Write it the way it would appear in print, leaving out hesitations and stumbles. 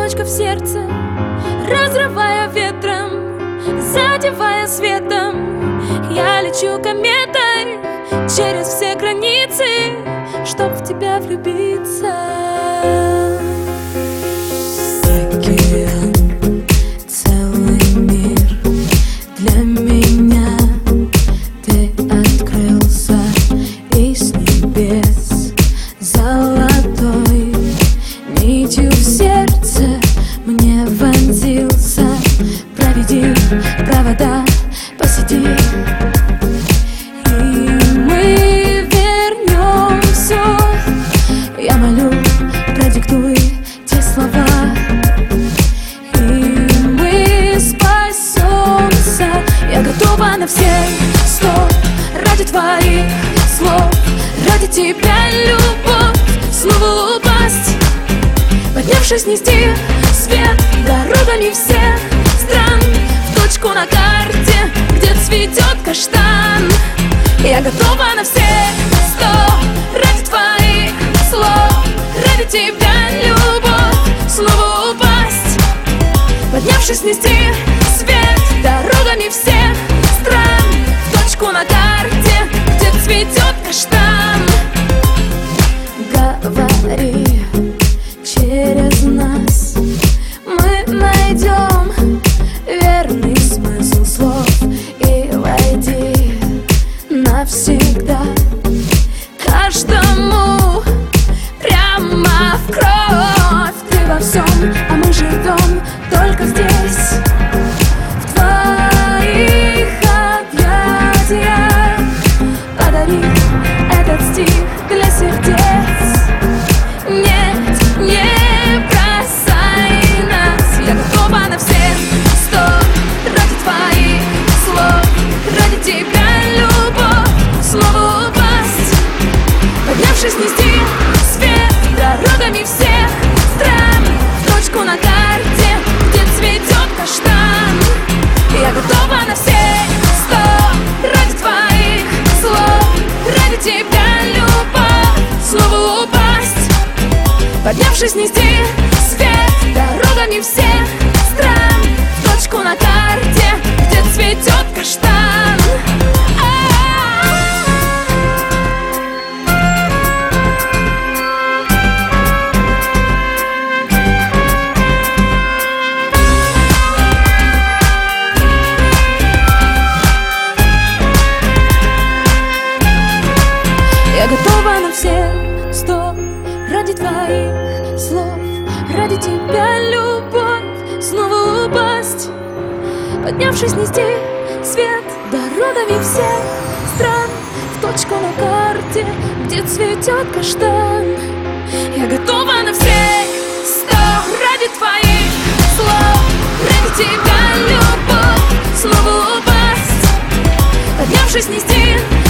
точка в сердце, разрывая ветром, задевая светом. Я лечу кометой через все границы, чтоб в тебя влюбиться. Океан, целый мир для меня. Ты открылся из небес золотой нитью в сердце мне вонзился. Проведи провода, посиди, и мы вернем все. Я молю, продиктуй те слова, и мы спасемся. Я готова на все 100 ради твоих слов, ради тебя, любовь, снова упасть, поднявшись, нести свет дорогами всех стран, в точку на карте, где цветет каштан. Я готова на все 100 ради твоих слов, ради тебя, любовь, снова упасть, поднявшись, нести свет дорогами всех стран, в точку на карте, где цветет каштан. Говори через нас, мы найдем верный смысл слов, и войди навсегда каждому прямо в кровь. Ты во всем, а мы живем только здесь, в твоих объятиях. Подари этот стих для сердец. Нет, не бросай нас. Я готова на все 100 ради твоих слов, ради тебя, любовь, снова упасть, поднявшись, нести свет дорогами всех стран, в точку на карте, где цветет каштан. Я готова на все 100 ради твоих слов, ради тебя, любовь, снова упасть, поднявшись, нести свет дорогами всех стран, в точку на карте, где цветет каштан. Я готова на все 100 ради твоих слов, ради тебя, любовь, снова упасть, поднявшись, нести свет дорогами всех стран, в точку на карте, где цветет каштан. Я готова на все 100 ради твоих слов, ради тебя, любовь, снова упасть, поднявшись, нести